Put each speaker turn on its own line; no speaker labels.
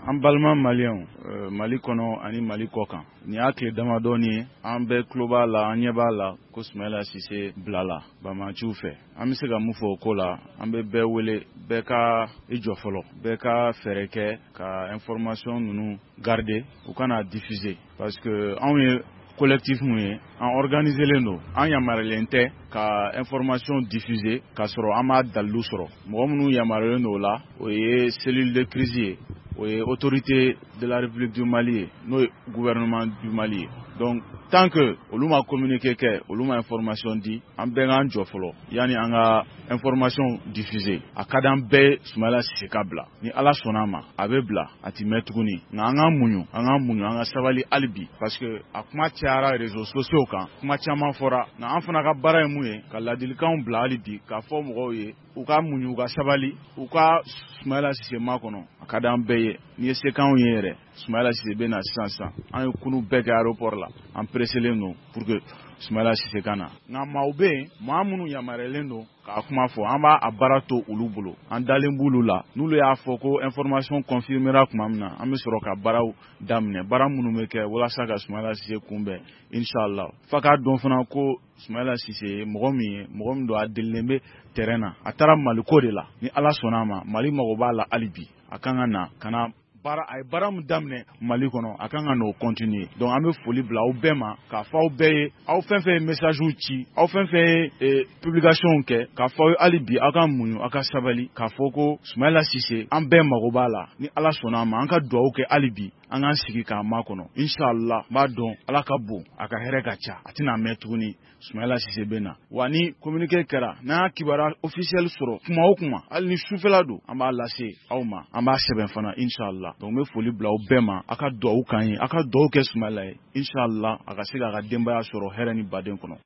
An balima malien Mali kɔnɔ ani Mali kɔkan ni y'a tile damadɔni an bɛɛ tulo b'a la an ɲɛ b'a la ko Soumaïla Cisse bilala Banbaanciw fɛ an bɛ se ka mun fɔ o ko la an bɛ bɛɛ wele bɛɛ ka i jɔ fɔlɔ bɛɛ ka fɛɛrɛ kɛ ka information ninnu garder u kana diffuser parce que anw ye collectif mun ye an organiselen don an yamaralen tɛ ka information diffuser ka sɔrɔ an m'a dalilu sɔrɔ mɔgɔ minnu yamaralen don o la o ye cellule de crise ye o ye autorité de la République du Mali ye n'o ye gouvernement du Mali ye donc tant que olu ma communiqué kɛ olu ma information di an bɛɛ k'an jɔ fɔlɔ yani an ka information diffuser a ka d'an bɛɛ Soumaïla Cisse ka bila ni Ala sɔnna ma a bɛ bila a ti mɛn tuguni nka an ka muɲu an ka sabali hali bi parce que a kuma cayara réseaux sociaux kan kuma caman fɔra nka an fana ka baara ye mun ye ka ladilikanw bila hali bi k'a fɔ mɔgɔw ye u ka muɲu u ka sabali u ka Soumaïla Cisse makɔnɔ a ka d'an bɛɛ ye ni ye se k'anw ye yɛrɛ Soumaïla Cisse bɛ na sisan an ye kunu bɛɛ kɛ aéroport la an presselen don pour que Soumaïla Cisse ka na nka maaw bɛ yen maa minnu yamaruyalen don k'a kuma fɔ an b'a baara to olu bolo an dalen b'olu la n'olu y'a fɔ ko information confirmera tuma min na an bɛ sɔrɔ ka baaraw daminɛ baara minnu bɛ kɛ walasa ka Soumaïla Cisse kunbɛn inshallah f'a k'a dɔn fana ko Soumaïla Cisse ye mɔgɔ min ye mɔgɔ min don a delilen bɛ terrain na a taara Maliko de la ni Ala sɔnna ma Mali mago b'a la hali bi a kan ka na ka na a ye baara min daminɛ Mali kɔnɔ a kan ka n'o continuer donc an bɛ foli bila aw bɛɛ ma k'a fɔ aw bɛɛ ye aw fɛn fɛn ye messagew ci aw fɛn fɛn ye publication kɛ k'a fɔ aw ye hali bi aw ka muɲu aw ka sabali k'a fɔ ko Soumaïla Cisse an bɛɛ mago b'a la ni Ala sɔnna ma an ka dugawu kɛ hali bi an k'an sigi k'a makɔnɔ inshallah n b'a dɔn Ala ka bon a ka hɛrɛ ka ca a tɛna mɛn tuguni Soumaïla Cisse bɛ na wa ni communiqué kɛra n'an y'a kibaruya officiel sɔrɔ kuma o kuma hali ni sufɛla don an b'a lase aw ma an b'a sɛbɛn fana inshallah donc n bɛ foli bila aw bɛɛ ma a ka dugawu k'an ye a ka dugawu kɛ Soumaïla ye inshallah a ka se k'a ka denbaya sɔrɔ hɛrɛ ni baden kɔnɔ